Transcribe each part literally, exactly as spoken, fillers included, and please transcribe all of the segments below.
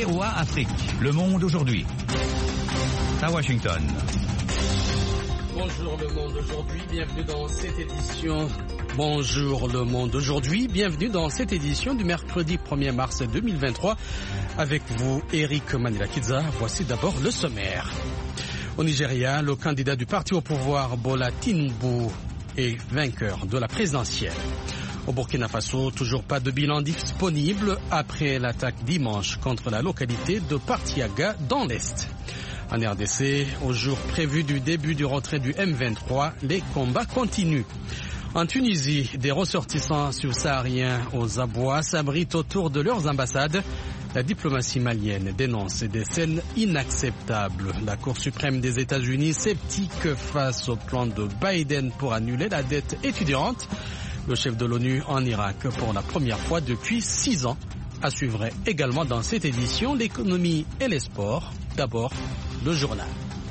V O A Afrique. Le monde aujourd'hui. À Washington. Bonjour le monde aujourd'hui, bienvenue dans cette édition. Bonjour le monde aujourd'hui, bienvenue dans cette édition du mercredi premier mars deux mille vingt-trois. Avec vous, Eric Manilakidza. Voici d'abord le sommaire. Au Nigeria, le candidat du parti au pouvoir, Bola Tinubu, est vainqueur de la présidentielle. Au Burkina Faso, toujours pas de bilan disponible après l'attaque dimanche contre la localité de Partiaga dans l'Est. En R D C, au jour prévu du début du retrait du M vingt-trois, les combats continuent. En Tunisie, des ressortissants subsahariens aux abois s'abritent autour de leurs ambassades. La diplomatie malienne dénonce des scènes inacceptables. La Cour suprême des États-Unis sceptique face au plan de Biden pour annuler la dette étudiante. Le chef de l'ONU en Irak pour la première fois depuis six ans. À suivre également dans cette édition l'économie et les sports. D'abord, le journal.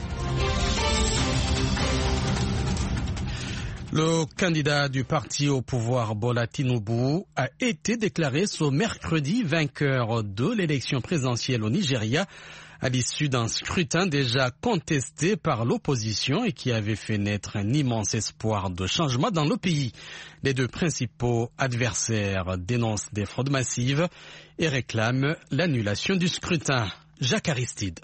Le candidat du parti au pouvoir, Bola Tinubu, a été déclaré ce mercredi vainqueur de l'élection présidentielle au Nigeria à l'issue d'un scrutin déjà contesté par l'opposition et qui avait fait naître un immense espoir de changement dans le pays. Les deux principaux adversaires dénoncent des fraudes massives et réclament l'annulation du scrutin. Jacques Aristide.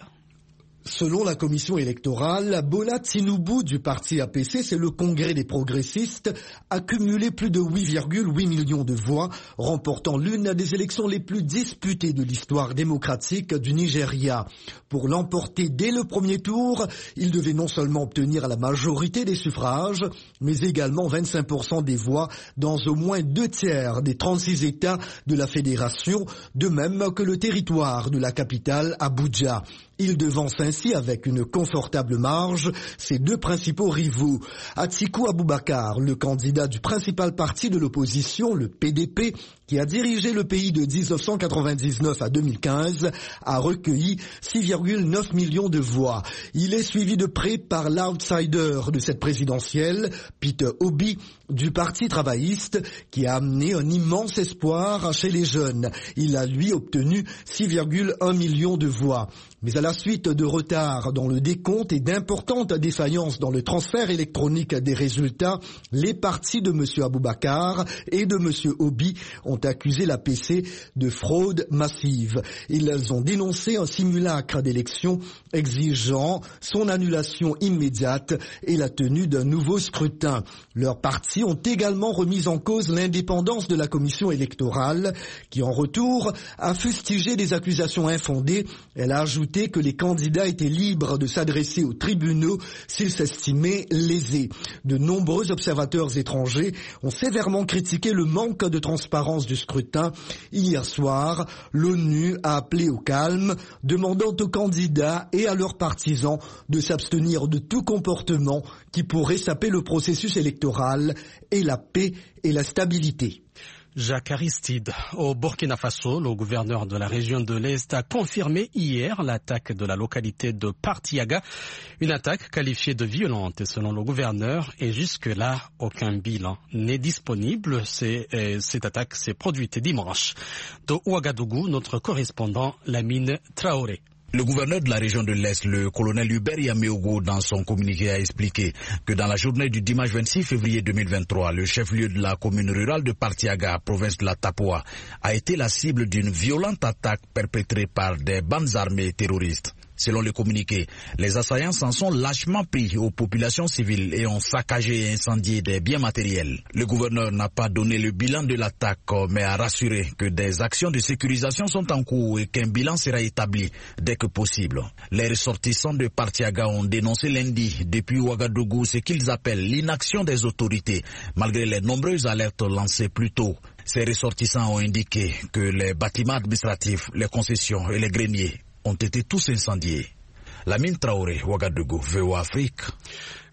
Selon la commission électorale, Bola Tinubu du parti A P C, c'est le congrès des progressistes, a cumulé plus de huit virgule huit millions de voix, remportant l'une des élections les plus disputées de l'histoire démocratique du Nigeria. Pour l'emporter dès le premier tour, il devait non seulement obtenir la majorité des suffrages, mais également vingt-cinq pour cent des voix dans au moins deux tiers des trente-six États de la fédération, de même que le territoire de la capitale Abuja. Il devance ainsi avec une confortable marge ses deux principaux rivaux. Atiku Abubakar, le candidat du principal parti de l'opposition, le P D P, qui a dirigé le pays de mille neuf cent quatre-vingt-dix-neuf à deux mille quinze, a recueilli six virgule neuf millions de voix. Il est suivi de près par l'outsider de cette présidentielle, Peter Obi, du Parti travailliste, qui a amené un immense espoir chez les jeunes. Il a, lui, obtenu six virgule un millions de voix. Mais à la suite de retards dans le décompte et d'importantes défaillances dans le transfert électronique des résultats, les partis de M. Abubakar et de M. Obi ont accusé l'A P C de fraude massive. Ils ont dénoncé un simulacre d'élection exigeant son annulation immédiate et la tenue d'un nouveau scrutin. Leurs partis ont également remis en cause l'indépendance de la commission électorale qui, en retour, a fustigé des accusations infondées. Elle a ajouté que les candidats étaient libres de s'adresser aux tribunaux s'ils s'estimaient lésés. De nombreux observateurs étrangers ont sévèrement critiqué le manque de transparence du scrutin. Hier soir, l'ONU a appelé au calme, demandant aux candidats et à leurs partisans de s'abstenir de tout comportement qui pourrait saper le processus électoral et la paix et la stabilité. Jacques Aristide. Au Burkina Faso, le gouverneur de la région de l'Est a confirmé hier l'attaque de la localité de Partiaga, une attaque qualifiée de violente selon le gouverneur et jusque-là, aucun bilan n'est disponible. C'est, euh, cette attaque s'est produite dimanche. De Ouagadougou, notre correspondant Lamine Traoré. Le gouverneur de la région de l'Est, le colonel Hubert Yameogo, dans son communiqué a expliqué que dans la journée du dimanche vingt-six février deux mille vingt-trois, le chef-lieu de la commune rurale de Partiaga, province de la Tapoa, a été la cible d'une violente attaque perpétrée par des bandes armées terroristes. Selon le communiqué, les assaillants s'en sont lâchement pris aux populations civiles et ont saccagé et incendié des biens matériels. Le gouverneur n'a pas donné le bilan de l'attaque, mais a rassuré que des actions de sécurisation sont en cours et qu'un bilan sera établi dès que possible. Les ressortissants de Partiaga ont dénoncé lundi depuis Ouagadougou ce qu'ils appellent l'inaction des autorités, malgré les nombreuses alertes lancées plus tôt. Ces ressortissants ont indiqué que les bâtiments administratifs, les concessions et les greniers ont été tous incendiés. Lamine Traoré, Ouagadougou, V O A Afrique.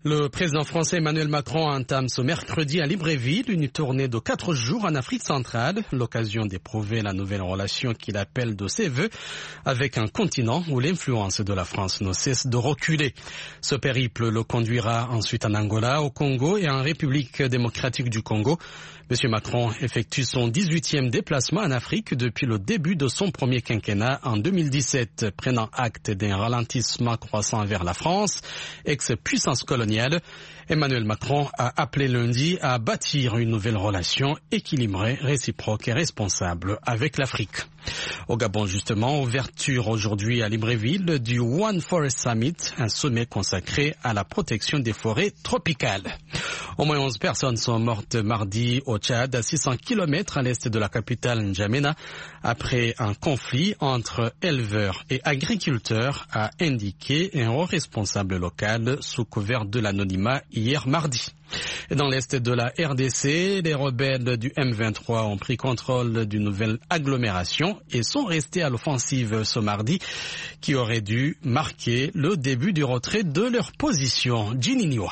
Le président français Emmanuel Macron entame ce mercredi à Libreville une tournée de quatre jours en Afrique centrale, l'occasion d'éprouver la nouvelle relation qu'il appelle de ses vœux avec un continent où l'influence de la France ne cesse de reculer. Ce périple le conduira ensuite en Angola, au Congo et en République démocratique du Congo. Monsieur Macron effectue son dix-huitième déplacement en Afrique depuis le début de son premier quinquennat en deux mille dix-sept, prenant acte d'un ralentissement croissant vers la France, ex-puissance coloniale. Emmanuel Macron a appelé lundi à bâtir une nouvelle relation équilibrée, réciproque et responsable avec l'Afrique. Au Gabon, justement, ouverture aujourd'hui à Libreville du One Forest Summit, un sommet consacré à la protection des forêts tropicales. Au moins onze personnes sont mortes mardi au Tchad, à six cents kilomètres à l'est de la capitale N'Djamena, après un conflit entre éleveurs et agriculteurs, a indiqué un haut responsable local sous couvert de l'anonymat hier mardi. Et dans l'est de la R D C, les rebelles du M vingt-trois ont pris contrôle d'une nouvelle agglomération et sont restés à l'offensive ce mardi, qui aurait dû marquer le début du retrait de leur position. Djininiwa.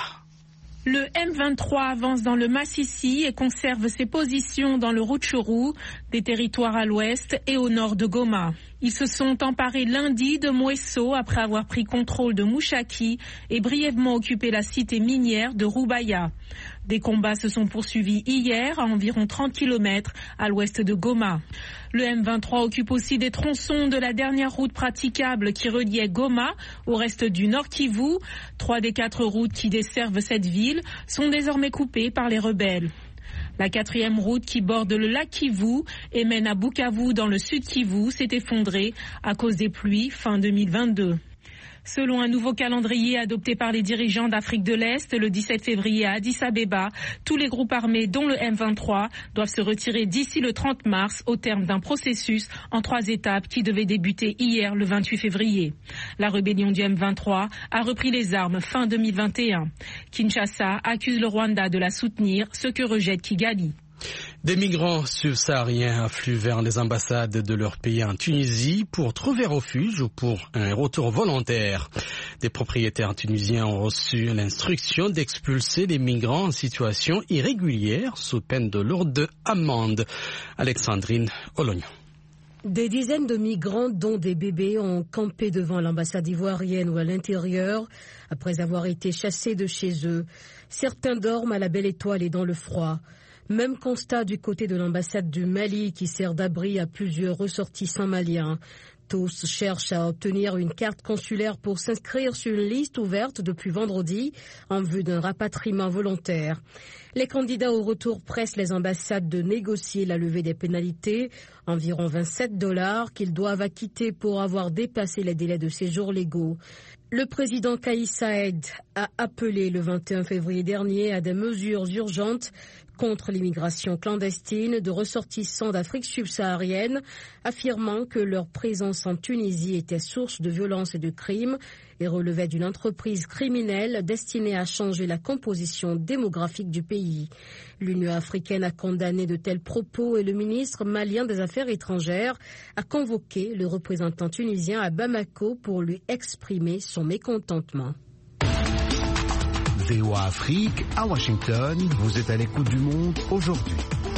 Le M vingt-trois avance dans le Massissi et conserve ses positions dans le Rutshuru, des territoires à l'ouest et au nord de Goma. Ils se sont emparés lundi de Mweso après avoir pris contrôle de Mouchaki et brièvement occupé la cité minière de Rubaya. Des combats se sont poursuivis hier à environ trente kilomètres à l'ouest de Goma. Le M vingt-trois occupe aussi des tronçons de la dernière route praticable qui reliait Goma au reste du Nord Kivu. Trois des quatre routes qui desservent cette ville sont désormais coupées par les rebelles. La quatrième route qui borde le lac Kivu et mène à Bukavu dans le sud Kivu s'est effondrée à cause des pluies fin deux mille vingt-deux. Selon un nouveau calendrier adopté par les dirigeants d'Afrique de l'Est, le dix-sept février à Addis Abeba, tous les groupes armés, dont le M vingt-trois, doivent se retirer d'ici le trente mars au terme d'un processus en trois étapes qui devait débuter hier le vingt-huit février. La rébellion du M vingt-trois a repris les armes fin deux mille vingt et un. Kinshasa accuse le Rwanda de la soutenir, ce que rejette Kigali. Des migrants subsahariens affluent vers les ambassades de leur pays en Tunisie pour trouver refuge ou pour un retour volontaire. Des propriétaires tunisiens ont reçu l'instruction d'expulser les migrants en situation irrégulière sous peine de lourdes amendes. Alexandrine Olognon. Des dizaines de migrants, dont des bébés, ont campé devant l'ambassade ivoirienne ou à l'intérieur après avoir été chassés de chez eux. Certains dorment à la belle étoile et dans le froid. Même constat du côté de l'ambassade du Mali qui sert d'abri à plusieurs ressortissants maliens. Tous cherchent à obtenir une carte consulaire pour s'inscrire sur une liste ouverte depuis vendredi en vue d'un rapatriement volontaire. Les candidats au retour pressent les ambassades de négocier la levée des pénalités, environ vingt-sept dollars qu'ils doivent acquitter pour avoir dépassé les délais de séjour légaux. Le président Kais Saied a appelé le vingt et un février dernier à des mesures urgentes contre l'immigration clandestine de ressortissants d'Afrique subsaharienne, affirmant que leur présence en Tunisie était source de violences et de crimes et relevait d'une entreprise criminelle destinée à changer la composition démographique du pays. L'Union africaine a condamné de tels propos et le ministre malien des Affaires étrangères a convoqué le représentant tunisien à Bamako pour lui exprimer son mécontentement. V O A Afrique, à Washington, vous êtes à l'écoute du monde aujourd'hui.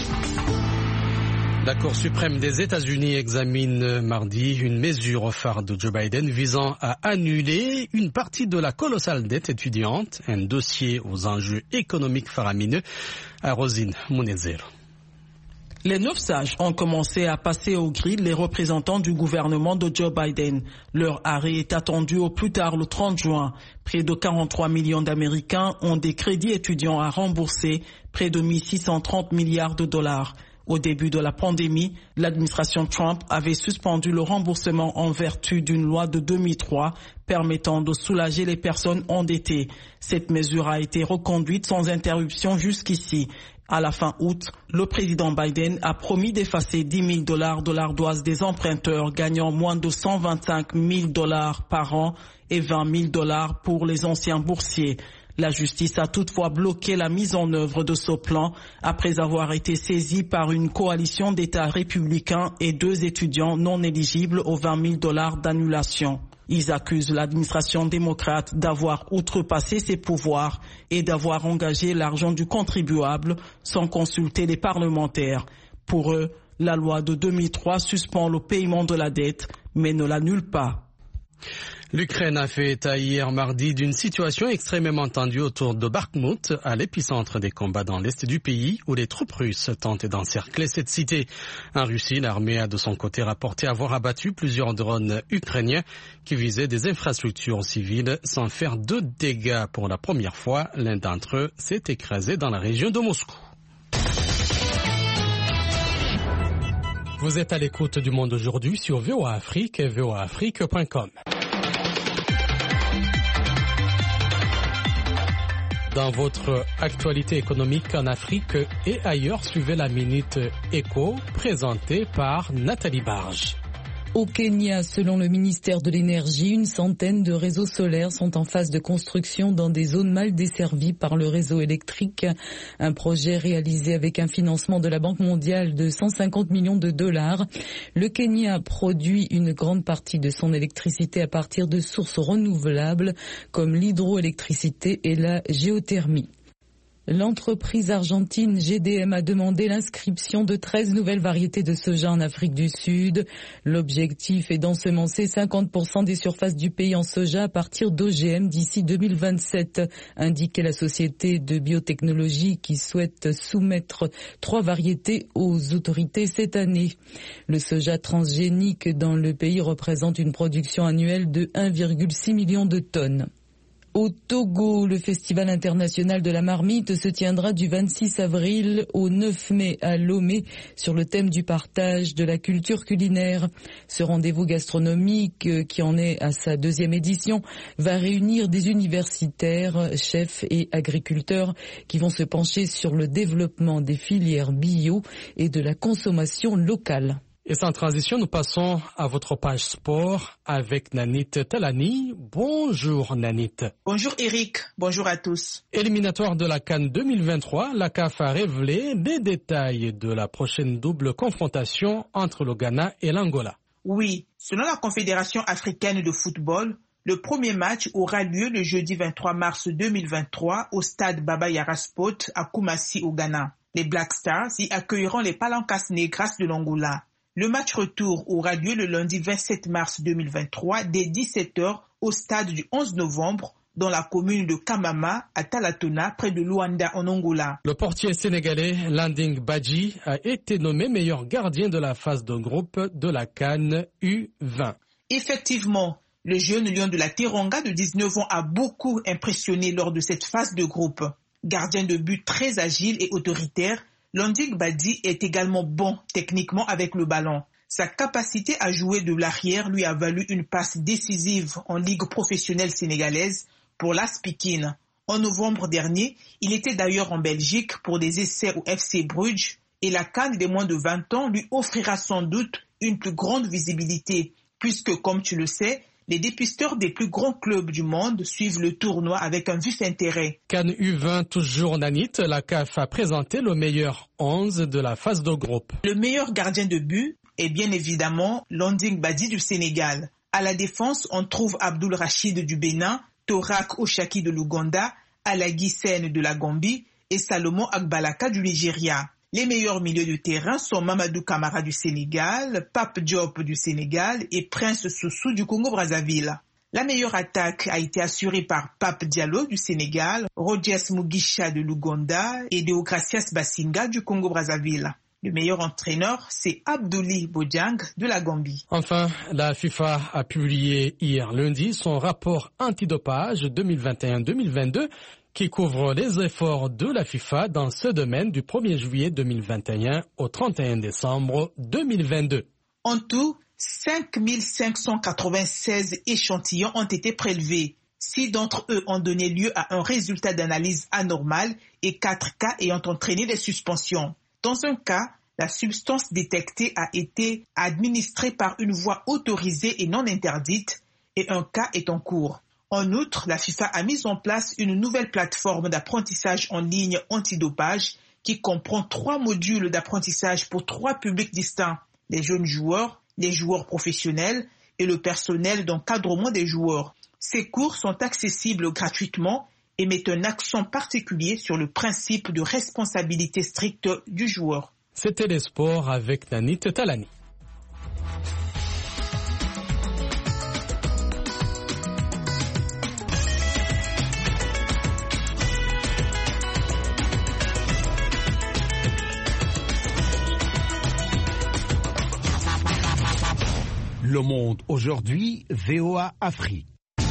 La Cour suprême des États-Unis examine mardi une mesure phare de Joe Biden visant à annuler une partie de la colossale dette étudiante, un dossier aux enjeux économiques faramineux. À Rosine Mounezero. Les neuf sages ont commencé à passer au grill les représentants du gouvernement de Joe Biden. Leur arrêt est attendu au plus tard le trente juin. Près de quarante-trois millions d'Américains ont des crédits étudiants à rembourser, près de mille six cent trente milliards de dollars. Au début de la pandémie, l'administration Trump avait suspendu le remboursement en vertu d'une loi de deux mille trois permettant de soulager les personnes endettées. Cette mesure a été reconduite sans interruption jusqu'ici. À la fin août, le président Biden a promis d'effacer dix mille dollars de l'ardoise des emprunteurs gagnant moins de cent vingt-cinq mille dollars par an et vingt mille dollars pour les anciens boursiers. La justice a toutefois bloqué la mise en œuvre de ce plan après avoir été saisie par une coalition d'États républicains et deux étudiants non éligibles aux vingt mille dollars d'annulation. Ils accusent l'administration démocrate d'avoir outrepassé ses pouvoirs et d'avoir engagé l'argent du contribuable sans consulter les parlementaires. Pour eux, la loi de deux mille trois suspend le paiement de la dette, mais ne l'annule pas. L'Ukraine a fait état hier mardi d'une situation extrêmement tendue autour de Bakhmout, à l'épicentre des combats dans l'est du pays, où les troupes russes tentent d'encercler cette cité. En Russie, l'armée a de son côté rapporté avoir abattu plusieurs drones ukrainiens qui visaient des infrastructures civiles sans faire de dégâts. Pour la première fois, l'un d'entre eux s'est écrasé dans la région de Moscou. Vous êtes à l'écoute du Monde aujourd'hui sur V O A Afrique et V O A Afrique point com. Dans votre actualité économique en Afrique et ailleurs, suivez la Minute Éco présentée par Nathalie Barge. Au Kenya, selon le ministère de l'Énergie, une centaine de réseaux solaires sont en phase de construction dans des zones mal desservies par le réseau électrique. Un projet réalisé avec un financement de la Banque mondiale de cent cinquante millions de dollars. Le Kenya produit une grande partie de son électricité à partir de sources renouvelables comme l'hydroélectricité et la géothermie. L'entreprise argentine G D M a demandé l'inscription de treize nouvelles variétés de soja en Afrique du Sud. L'objectif est d'ensemencer cinquante pour cent des surfaces du pays en soja à partir d'O G M d'ici deux mille vingt-sept, indiquait la société de biotechnologie qui souhaite soumettre trois variétés aux autorités cette année. Le soja transgénique dans le pays représente une production annuelle de un virgule six million de tonnes. Au Togo, le Festival international de la marmite se tiendra du vingt-six avril au neuf mai à Lomé sur le thème du partage de la culture culinaire. Ce rendez-vous gastronomique, qui en est à sa deuxième édition, va réunir des universitaires, chefs et agriculteurs qui vont se pencher sur le développement des filières bio et de la consommation locale. Et sans transition, nous passons à votre page sport avec Nanit Talani. Bonjour Nanit. Bonjour Eric, bonjour à tous. Éliminatoire de la CAN deux mille vingt-trois, la C A F a révélé des détails de la prochaine double confrontation entre le Ghana et l'Angola. Oui, selon la Confédération africaine de football, le premier match aura lieu le jeudi vingt-trois mars deux mille vingt-trois au stade Baba Yara Sport à Kumasi au Ghana. Les Black Stars y accueilleront les Palancas Negras de l'Angola. Le match retour aura lieu le lundi vingt-sept mars deux mille vingt-trois dès dix-sept heures au stade du onze novembre dans la commune de Kamama à Talatona près de Luanda en Angola. Le portier sénégalais Landing Badji a été nommé meilleur gardien de la phase de groupe de la CAN U vingt. Effectivement, le jeune lion de la Teranga de dix-neuf ans a beaucoup impressionné lors de cette phase de groupe. Gardien de but très agile et autoritaire, Landing Badji est également bon techniquement avec le ballon. Sa capacité à jouer de l'arrière lui a valu une passe décisive en Ligue professionnelle sénégalaise pour l'A S Pikine. En novembre dernier, il était d'ailleurs en Belgique pour des essais au F C Bruges et la CAN des moins de vingt ans lui offrira sans doute une plus grande visibilité puisque, comme tu le sais, les dépisteurs des plus grands clubs du monde suivent le tournoi avec un vif intérêt. CAN U vingt toujours Nanit, la C A F a présenté le meilleur onze de la phase de groupe. Le meilleur gardien de but est bien évidemment Landing Badji du Sénégal. À la défense, on trouve Abdul Rachid du Bénin, Torak Oshaki de l'Ouganda, Alagui Sène de la Gambie et Salomon Agbalaka du Nigeria. Les meilleurs milieux de terrain sont Mamadou Camara du Sénégal, Pape Diop du Sénégal et Prince Soussou du Congo-Brazzaville. La meilleure attaque a été assurée par Pape Diallo du Sénégal, Rogers Mugisha de l'Ouganda et Deogracias Basinga du Congo-Brazzaville. Le meilleur entraîneur, c'est Abdoulaye Bodiang de la Gambie. Enfin, la FIFA a publié hier lundi son rapport antidopage deux mille vingt et un deux mille vingt-deux qui couvre les efforts de la FIFA dans ce domaine du premier juillet deux mille vingt et un au trente et un décembre deux mille vingt-deux. En tout, cinq mille cinq cent quatre-vingt-seize échantillons ont été prélevés. Six d'entre eux ont donné lieu à un résultat d'analyse anormal et quatre cas ayant entraîné des suspensions. Dans un cas, la substance détectée a été administrée par une voie autorisée et non interdite et un cas est en cours. En outre, la FIFA a mis en place une nouvelle plateforme d'apprentissage en ligne antidopage qui comprend trois modules d'apprentissage pour trois publics distincts, les jeunes joueurs, les joueurs professionnels et le personnel d'encadrement des joueurs. Ces cours sont accessibles gratuitement et mettent un accent particulier sur le principe de responsabilité stricte du joueur. C'était les sports avec Nanit Talani. Le Monde aujourd'hui, V O A Afrique.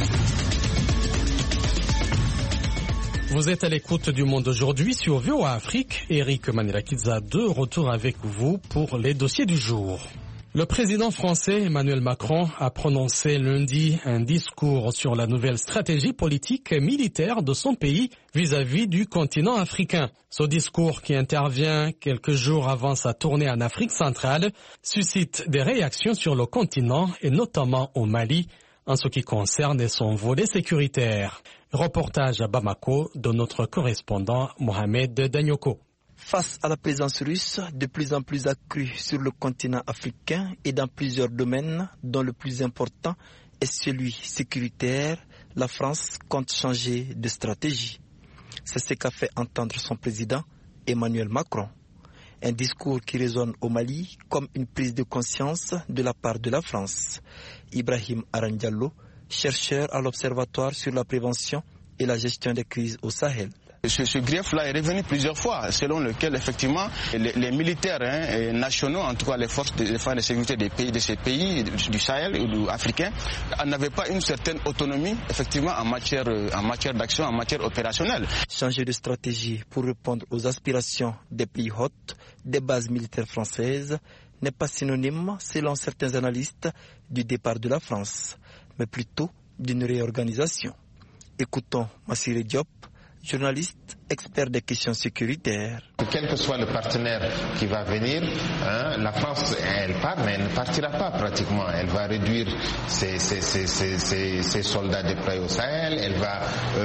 Vous êtes à l'écoute du Monde aujourd'hui sur V O A Afrique. Eric Manilakidza de retour avec vous pour les dossiers du jour. Le président français Emmanuel Macron a prononcé lundi un discours sur la nouvelle stratégie politique et militaire de son pays vis-à-vis du continent africain. Ce discours, qui intervient quelques jours avant sa tournée en Afrique centrale, suscite des réactions sur le continent et notamment au Mali en ce qui concerne son volet sécuritaire. Reportage à Bamako de notre correspondant Mohamed Danyoko. Face à la présence russe de plus en plus accrue sur le continent africain et dans plusieurs domaines, dont le plus important est celui sécuritaire, la France compte changer de stratégie. C'est ce qu'a fait entendre son président Emmanuel Macron. Un discours qui résonne au Mali comme une prise de conscience de la part de la France. Ibrahim Arandiallo, chercheur à l'Observatoire sur la prévention et la gestion des crises au Sahel. Ce, ce grief-là est revenu plusieurs fois, selon lequel effectivement les, les militaires hein, nationaux, en tout cas les forces de défense et de sécurité des pays, de ces pays du Sahel ou africains, n'avaient pas une certaine autonomie effectivement en matière, en matière d'action, en matière opérationnelle. Changer de stratégie pour répondre aux aspirations des pays hôtes, des bases militaires françaises, n'est pas synonyme, selon certains analystes, du départ de la France, mais plutôt d'une réorganisation. Écoutons Massiré Diop, journaliste, expert des questions sécuritaires. Quel que soit le partenaire qui va venir, hein, la France, elle part, mais elle ne partira pas pratiquement. Elle va réduire ses, ses, ses, ses, ses, ses soldats déployés au Sahel, elle va,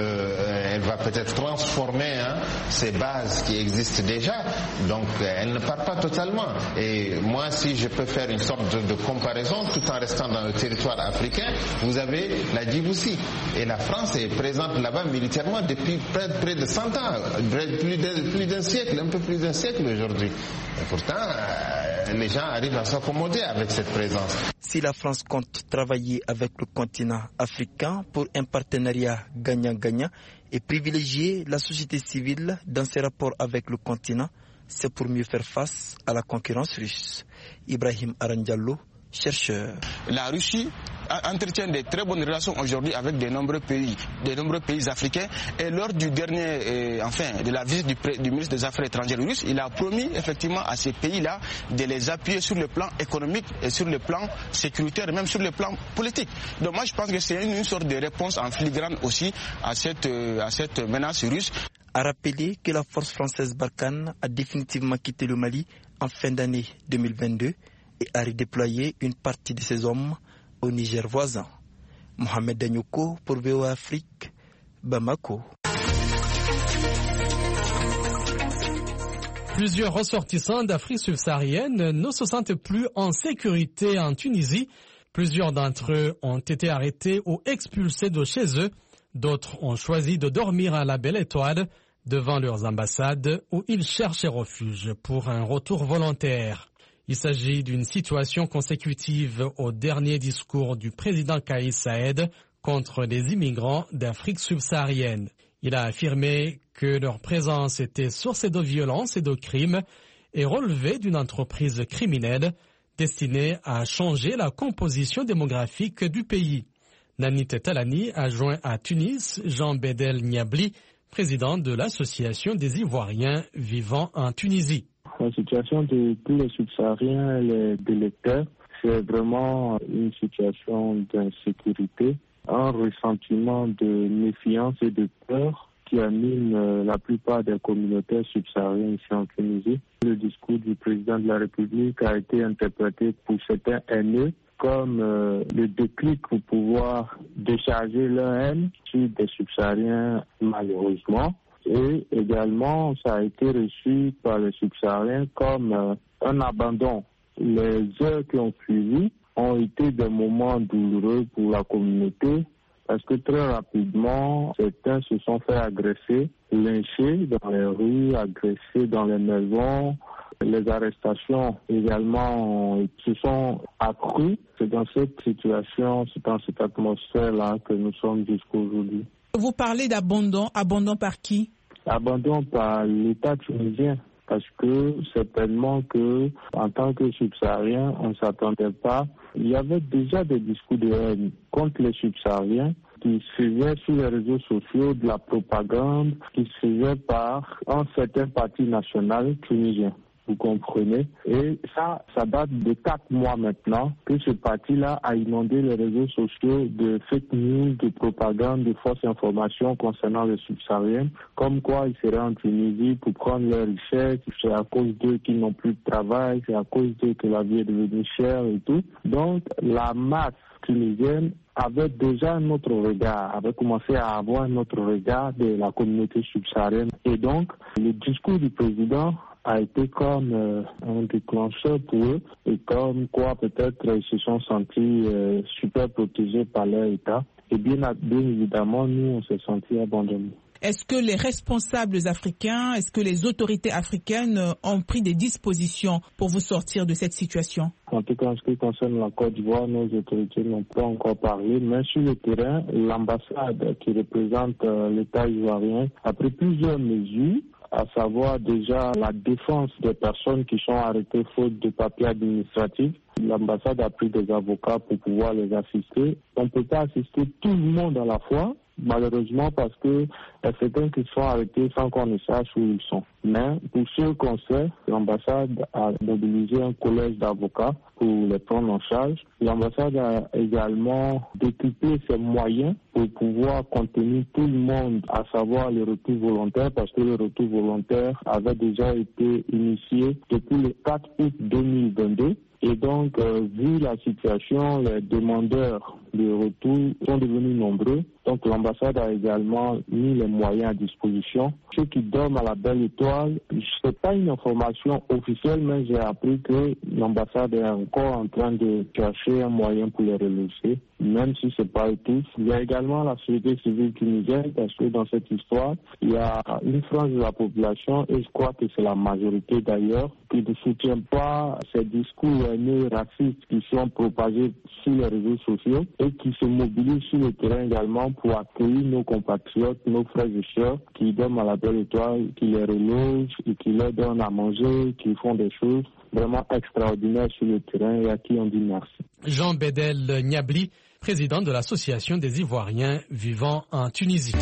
euh, elle va peut-être transformer hein, ses bases qui existent déjà, donc elle ne part pas totalement. Et moi, si je peux faire une sorte de, de comparaison, tout en restant dans le territoire africain, vous avez la Djibouti. Et la France est présente là-bas militairement depuis près, près de cent ans. Plus d'un, plus d'un siècle, un peu plus d'un siècle aujourd'hui. Et pourtant, euh, les gens arrivent à s'accommoder avec cette présence. Si la France compte travailler avec le continent africain pour un partenariat gagnant-gagnant et privilégier la société civile dans ses rapports avec le continent, c'est pour mieux faire face à la concurrence russe. Ibrahim Arandiallo, chercheur. La Russie entretient de très bonnes relations aujourd'hui avec de nombreux pays, de nombreux pays africains. Et lors du dernier, euh, enfin, de la visite du, du ministre des Affaires étrangères russe, il a promis effectivement à ces pays-là de les appuyer sur le plan économique et sur le plan sécuritaire, et même sur le plan politique. Donc moi je pense que c'est une, une sorte de réponse en filigrane aussi à cette, euh, à cette menace russe. A rappelé que la force française Barkhane a définitivement quitté le Mali en fin d'année deux mille vingt-deux et a redéployé une partie de ses hommes au Niger voisin. Mohamed Danyoko pour V O A Afrique, Bamako. Plusieurs ressortissants d'Afrique subsaharienne ne se sentent plus en sécurité en Tunisie. Plusieurs d'entre eux ont été arrêtés ou expulsés de chez eux. D'autres ont choisi de dormir à la Belle Étoile devant leurs ambassades où ils cherchaient refuge pour un retour volontaire. Il s'agit d'une situation consécutive au dernier discours du président Kais Saied contre les immigrants d'Afrique subsaharienne. Il a affirmé que leur présence était source de violence et de crimes et relevait d'une entreprise criminelle destinée à changer la composition démographique du pays. Nanit Talani a joint à Tunis Jean Bedel Niabli, président de l'Association des Ivoiriens vivant en Tunisie. La situation de tous les subsahariens et les délecteurs, c'est vraiment une situation d'insécurité, un ressentiment de méfiance et de peur qui anime la plupart des communautés subsahariennes ici en Tunisie. Le discours du président de la République a été interprété pour certains haineux comme euh, le déclic pour pouvoir décharger leur haine sur des subsahariens malheureusement. Et également, ça a été reçu par les subsahariens comme euh, un abandon. Les heures qui ont suivi ont été des moments douloureux pour la communauté parce que très rapidement, certains se sont fait agresser, lyncher dans les rues, agressés dans les maisons. Les arrestations également se sont accrues. C'est dans cette situation, c'est dans cette atmosphère-là que nous sommes jusqu'aujourd'hui. Vous parlez d'abandon. Abandon par qui? Abandon par l'État tunisien. Parce que certainement que, en tant que subsahariens, on ne s'attendait pas. Il y avait déjà des discours de haine contre les subsahariens qui se faisaient sur les réseaux sociaux, de la propagande qui se faisait par un certain parti national tunisien. Vous comprenez? Et ça, ça date de quatre mois maintenant que ce parti-là a inondé les réseaux sociaux de fake news, de propagande, de fausses informations concernant les subsahariens, comme quoi ils seraient en Tunisie pour prendre leurs richesses, c'est à cause d'eux qu'ils n'ont plus de travail, c'est à cause d'eux que la vie est devenue chère et tout. Donc, la masse tunisienne avait déjà un autre regard, avait commencé à avoir un autre regard de la communauté subsaharienne. Et donc, le discours du président a été comme euh, un déclencheur pour eux et comme quoi peut-être ils se sont sentis euh, super protégés par leur État. Et bien, bien évidemment, nous, on s'est sentis abandonnés. Est-ce que les responsables africains, est-ce que les autorités africaines ont pris des dispositions pour vous sortir de cette situation? En tout cas, en ce qui concerne la Côte d'Ivoire, nos autorités n'ont pas encore parlé, mais sur le terrain, l'ambassade qui représente euh, l'État ivoirien a pris plusieurs mesures, à savoir déjà la défense des personnes qui sont arrêtées faute de papiers administratifs. L'ambassade a pris des avocats pour pouvoir les assister. On ne peut pas assister tout le monde à la fois, malheureusement, parce que certains qui sont arrêtés sans qu'on ne sache où ils sont. Mais pour ceux qu'on sait, l'ambassade a mobilisé un collège d'avocats pour les prendre en charge. L'ambassade a également découpé ses moyens pour pouvoir contenir tout le monde, à savoir les retours volontaires, parce que le retour volontaire avait déjà été initié depuis le quatre août deux mille vingt-deux. Et donc, euh, vu la situation, les demandeurs de retour sont devenus nombreux. Donc, l'ambassade a également mis les moyens à disposition. Ceux qui dorment à la Belle Étoile, c'est pas une information officielle, mais j'ai appris que l'ambassade est encore en train de chercher un moyen pour les reloger, même si c'est pas eux tous. Il y a également la société civile tunisienne, parce que dans cette histoire, il y a une frange de la population, et je crois que c'est la majorité d'ailleurs, qui ne soutient pas ces discours haineux, racistes qui sont propagés sur les réseaux sociaux et qui se mobilisent sur le terrain également pour accueillir nos compatriotes, nos frères et sœurs qui dorment à la Belle Étoile, qui les relogent et qui leur donnent à manger, qui font des choses vraiment extraordinaires sur le terrain et à qui on dit merci. Jean Bedel Niabli, président de l'Association des Ivoiriens vivant en Tunisie.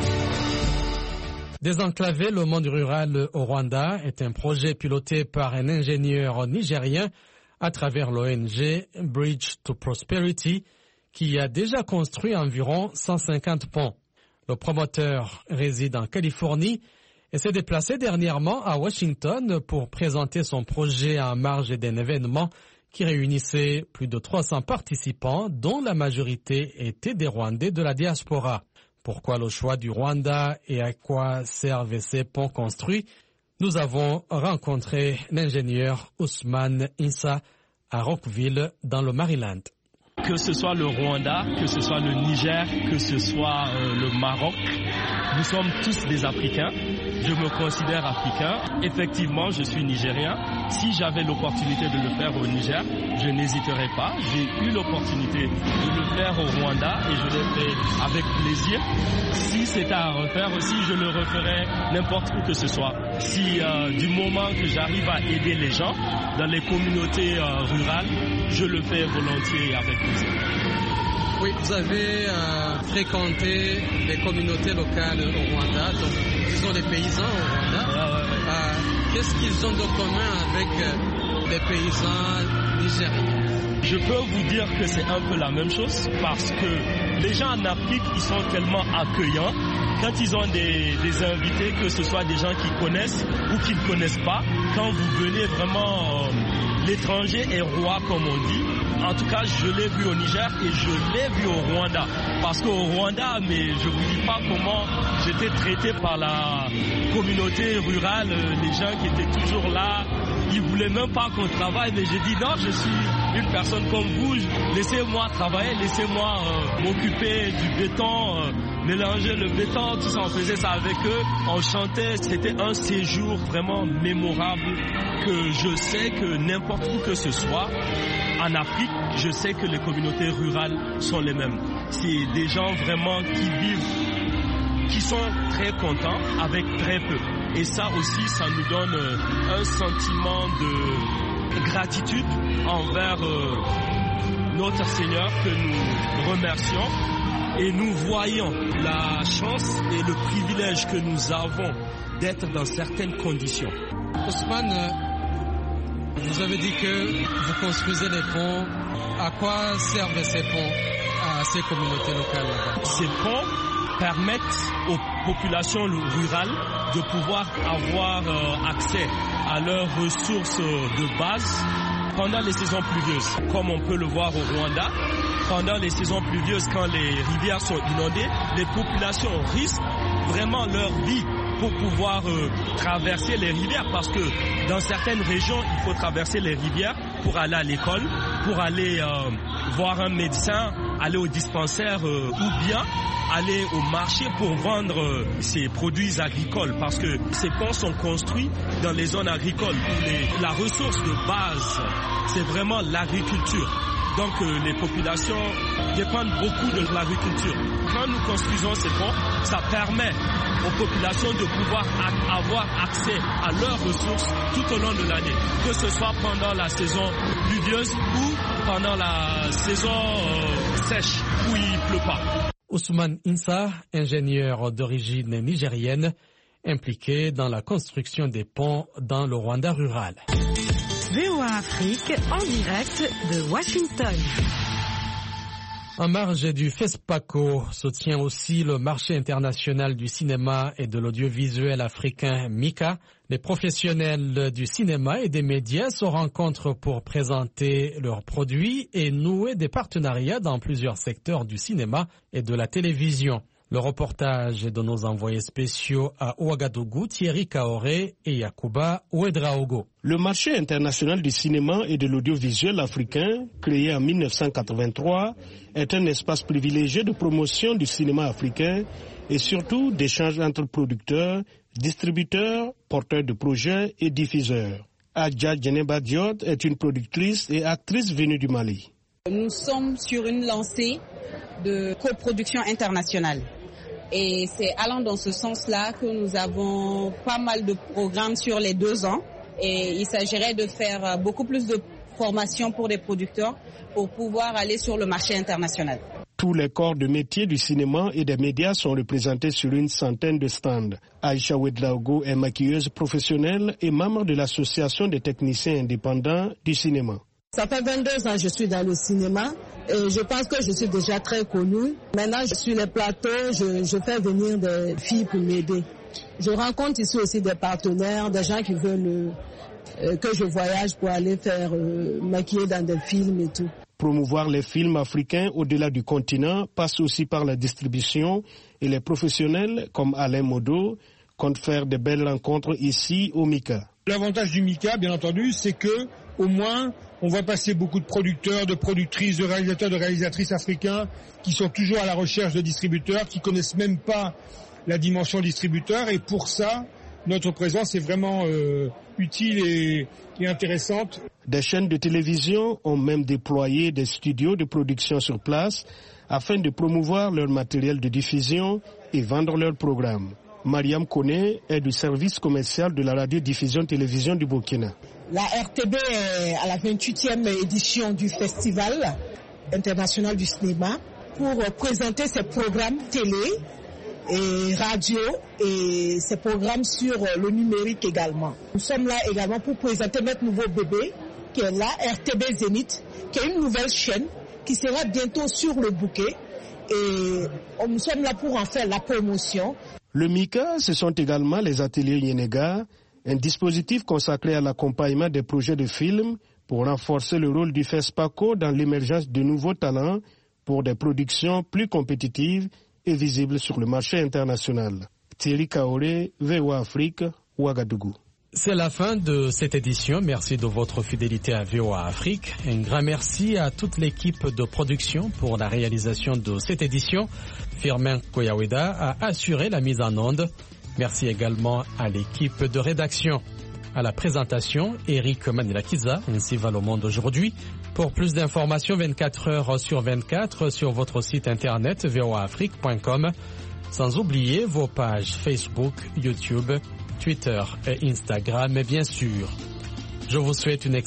Désenclaver le monde rural au Rwanda est un projet piloté par un ingénieur nigérien à travers l'O N G Bridge to Prosperity, qui a déjà construit environ cent cinquante ponts. Le promoteur réside en Californie et s'est déplacé dernièrement à Washington pour présenter son projet en marge d'un événement qui réunissait plus de trois cents participants, dont la majorité étaient des Rwandais de la diaspora. Pourquoi le choix du Rwanda et à quoi servent ces ponts construits? Nous avons rencontré l'ingénieur Ousmane Insa à Rockville, dans le Maryland. Que ce soit le Rwanda, que ce soit le Niger, que ce soit euh, le Maroc, nous sommes tous des Africains. Je me considère africain. Effectivement, je suis nigérien. Si j'avais l'opportunité de le faire au Niger, je n'hésiterais pas. J'ai eu l'opportunité de le faire au Rwanda et je l'ai fait avec plaisir. Si c'était à refaire aussi, je le referais n'importe où que ce soit. Si euh, du moment que j'arrive à aider les gens dans les communautés euh, rurales, je le fais volontiers et avec plaisir. Oui, vous avez euh, fréquenté les communautés locales au Rwanda, donc disons les paysans au Rwanda. Ouais, ouais, ouais. Euh, qu'est-ce qu'ils ont de commun avec euh, les paysans nigériens? Je peux vous dire que c'est un peu la même chose parce que les gens en Afrique, ils sont tellement accueillants. Quand ils ont des, des invités, que ce soit des gens qu'ils connaissent ou qu'ils ne connaissent pas, quand vous venez vraiment, euh, l'étranger est roi comme on dit. En tout cas, je l'ai vu au Niger et je l'ai vu au Rwanda. Parce qu'au Rwanda, mais je ne vous dis pas comment j'étais traité par la communauté rurale, les gens qui étaient toujours là, ils voulaient voulait même pas qu'on travaille, mais j'ai dit non, je suis une personne comme vous, laissez-moi travailler, laissez-moi euh, m'occuper du béton, euh, mélanger le béton, tout ça, on faisait ça avec eux, on chantait, c'était un séjour vraiment mémorable que je sais que n'importe où que ce soit, en Afrique, je sais que les communautés rurales sont les mêmes. C'est des gens vraiment qui vivent, qui sont très contents avec très peu. Et ça aussi, ça nous donne un sentiment de gratitude envers notre Seigneur que nous remercions. Et nous voyons la chance et le privilège que nous avons d'être dans certaines conditions. Ousmane, vous avez dit que vous construisez des ponts. À quoi servent ces ponts à ces communautés locales? Ces ponts permettent aux populations rurales de pouvoir avoir accès à leurs ressources de base pendant les saisons pluvieuses. Comme on peut le voir au Rwanda, pendant les saisons pluvieuses, quand les rivières sont inondées, les populations risquent vraiment leur vie pour pouvoir euh, traverser les rivières, parce que dans certaines régions, il faut traverser les rivières pour aller à l'école, pour aller euh, voir un médecin, aller au dispensaire euh, ou bien aller au marché pour vendre euh, ses produits agricoles, parce que ces ponts sont construits dans les zones agricoles où les, la ressource de base, c'est vraiment l'agriculture. Donc euh, les populations dépendent beaucoup de l'agriculture. Quand nous construisons ces ponts, ça permet aux populations de pouvoir avoir accès à leurs ressources tout au long de l'année, que ce soit pendant la saison pluvieuse ou pendant la saison euh, sèche où il ne pleut pas. Ousmane Insa, ingénieur d'origine nigérienne, impliqué dans la construction des ponts dans le Rwanda rural. V O A Afrique en direct de Washington. En marge du FESPACO se tient aussi le marché international du cinéma et de l'audiovisuel africain MICA. Les professionnels du cinéma et des médias se rencontrent pour présenter leurs produits et nouer des partenariats dans plusieurs secteurs du cinéma et de la télévision. Le reportage de nos envoyés spéciaux à Ouagadougou, Thierry Kaoré et Yakuba Ouedraogo. Le marché international du cinéma et de l'audiovisuel africain, créé en mille neuf cent quatre-vingt-trois, est un espace privilégié de promotion du cinéma africain et surtout d'échange entre producteurs, distributeurs, porteurs de projets et diffuseurs. Adja Djeneba Diot est une productrice et actrice venue du Mali. Nous sommes sur une lancée de coproduction internationale. Et c'est allant dans ce sens-là que nous avons pas mal de programmes sur les deux ans. Et il s'agirait de faire beaucoup plus de formation pour des producteurs pour pouvoir aller sur le marché international. Tous les corps de métier du cinéma et des médias sont représentés sur une centaine de stands. Aïcha Ouedraogo est maquilleuse professionnelle et membre de l'association des techniciens indépendants du cinéma. Ça fait vingt-deux ans que je suis dans le cinéma et je pense que je suis déjà très connue. Maintenant, je suis les plateaux, je, je fais venir des filles pour m'aider. Je rencontre ici aussi des partenaires, des gens qui veulent euh, que je voyage pour aller faire euh, maquiller dans des films et tout. Promouvoir les films africains au-delà du continent passe aussi par la distribution et les professionnels comme Alain Modo comptent faire de belles rencontres ici au MICA. L'avantage du MICA, bien entendu, c'est que au moins on voit passer beaucoup de producteurs, de productrices, de réalisateurs, de réalisatrices africains qui sont toujours à la recherche de distributeurs, qui connaissent même pas la dimension distributeur. Et pour ça, notre présence est vraiment euh, utile et, et intéressante. Des chaînes de télévision ont même déployé des studios de production sur place afin de promouvoir leur matériel de diffusion et vendre leurs programmes. Mariam Kone est du service commercial de la radiodiffusion télévision du Burkina. La R T B est à la vingt-huitième édition du Festival international du cinéma pour présenter ses programmes télé et radio et ses programmes sur le numérique également. Nous sommes là également pour présenter notre nouveau bébé qui est là, R T B Zénith, qui est une nouvelle chaîne qui sera bientôt sur le bouquet et nous sommes là pour en faire la promotion. Le MICA, ce sont également les ateliers Yenega, un dispositif consacré à l'accompagnement des projets de films pour renforcer le rôle du FESPACO dans l'émergence de nouveaux talents pour des productions plus compétitives et visibles sur le marché international. Thierry Kaoré, V O A Afrique, Ouagadougou. C'est la fin de cette édition. Merci de votre fidélité à V O A Afrique. Un grand merci à toute l'équipe de production pour la réalisation de cette édition. Firmin Koyaweda a assuré la mise en onde. Merci également à l'équipe de rédaction. À la présentation, Eric Manilakiza, ainsi va le monde aujourd'hui. Pour plus d'informations, vingt-quatre heures sur vingt-quatre sur votre site internet v o a afrique point com. Sans oublier vos pages Facebook, YouTube, Twitter et Instagram, et bien sûr. Je vous souhaite une excellente